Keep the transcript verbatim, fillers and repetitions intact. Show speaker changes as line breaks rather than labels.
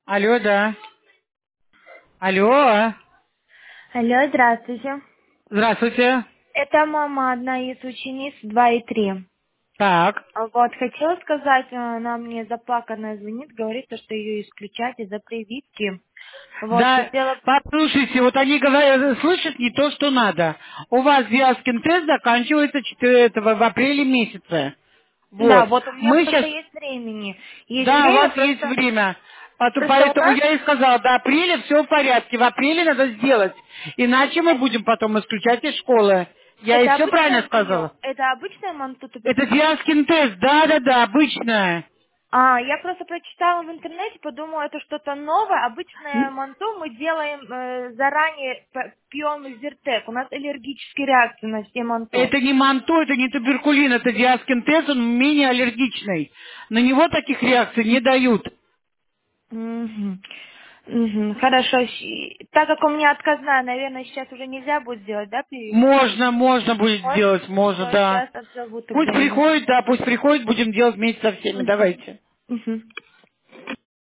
Алло, да. Алло.
Алло, здравствуйте.
Здравствуйте.
Это мама, одна из учениц два и три.
Так.
Вот, хотела сказать, она мне заплаканная звонит, говорит, то, что ее исключать из-за прививки. Вот,
Да,
хотела...
послушайте, вот они говорят, слышат не то, что надо. У вас Виаскин тест заканчивается четвёртого в апреле месяце.
Да,
Вот.
вот у меня
Мы
просто
сейчас,
есть времени. Есть
да, у
время,
вас есть
просто...
время. Потом-
Просто у
Поэтому
нас...
я и сказала, до апреля все в порядке. В апреле надо сделать. Иначе мы
э,
будем потом исключать из школы. Я и
Это
все правильно
обычное
сказала.
прием? Это обычная
Это
мантутуберкулез?
Виаскин тест, да-да-да, обычная.
А, я просто прочитала в интернете, подумала, это что-то новое. Обычное манту мы делаем э, заранее, п- пьем зиртек. У нас аллергические реакции на все манту.
Это не манто, это не туберкулин, это диаскин тест, он менее аллергичный. На него таких реакций не дают.
Мгм. Мгм. Хорошо. Щ- Так как у меня отказная, наверное, сейчас уже нельзя будет сделать, да, прививку?
Можно, можно будет
Может?
сделать, можно,
Все,
да.
сейчас отзову
Пусть
тогда ее.
приходит, да, пусть приходит, будем делать вместе со всеми,
Мгм.
давайте.
Мгм.